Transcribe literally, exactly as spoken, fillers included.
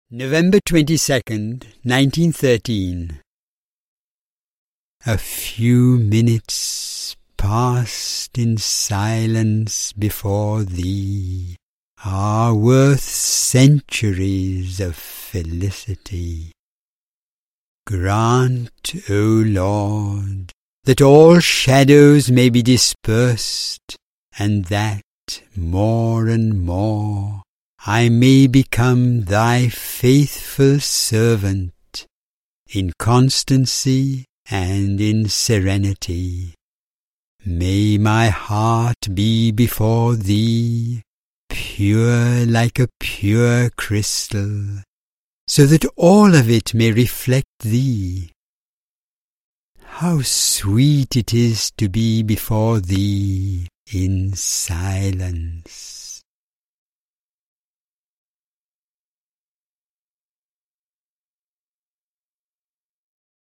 November twenty-second, nineteen thirteen. A few minutes passed in silence before Thee are worth centuries of felicity. Grant, O Lord, that all shadows may be dispersed, and that, more and more, I may become Thy faithful servant, in constancy and in serenity. May my heart be before Thee, pure like a pure crystal, so that all of it may reflect Thee. How sweet it is to be before Thee in silence!